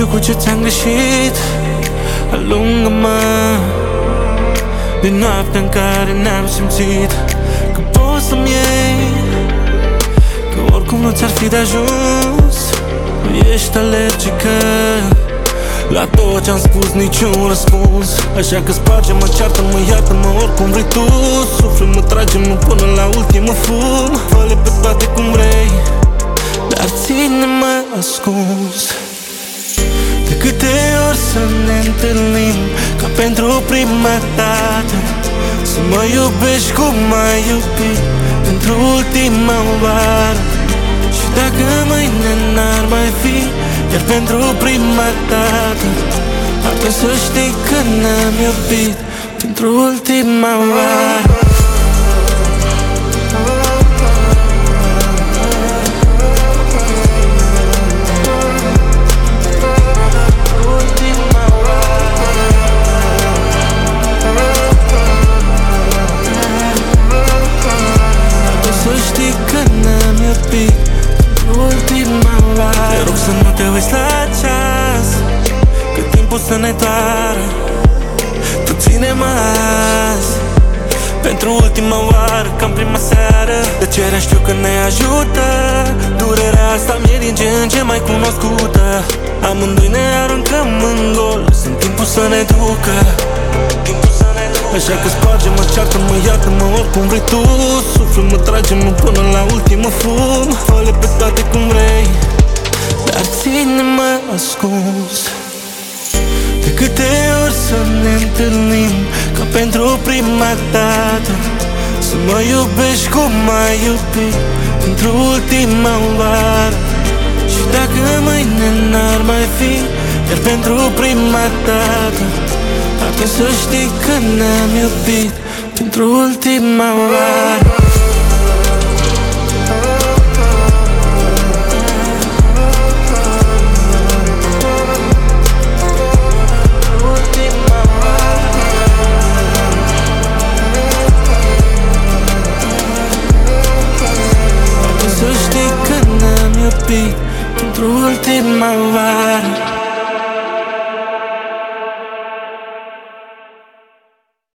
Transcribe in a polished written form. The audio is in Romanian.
știu cu ce ți-am greșit. Alungă-mă din noaptea în care n-am simțit că poți să-mi iei, că oricum nu ți-ar fi de ajuns. Nu ești alergică la tot ce-am spus, niciun răspuns. Așa că sparge-mă, ceartă-mă, iartă-mă, oricum vrei tu. Suflă-mă, trage-mă până la ultimul fum. Fă-le pe toate cum vrei, dar ține-mă ascuns. De câte ori să ne întâlnim ca pentru prima dată, să mă iubești cum m-ai iubit pentru ultima oară. Și dacă mâine n-ar mai fi, iar pentru prima dată, atunci să știi că n-am iubit pentru ultima oară. Te rog să nu te uiți la ceas, că timpul să ne doară. Tu ține-mă azi pentru ultima oară, ca în prima seară. Tăcerea știu că ne ajută, durerea asta mi-e din ce în ce mai cunoscută. Amândoi ne aruncăm în gol, lăsând timpul să ne ducă. Așa că sparge-mă, ceartă-mă, iartă-mă, oricum vrei tu. Suflă-mă, trage-mă până la ultimul fum. Fă-le pe toate cum vrei, dar ține-mă ascuns. De câte ori să ne întâlnim ca pentru prima dată, să mă iubești cum m-ai iubit pentru ultima oară. Și dacă mâine n-ar mai fi, iar pentru prima dată, atunci să știi că n-am iubit pentru ultima oară. Atunci să știi că n-am iubit pentru ultima oară.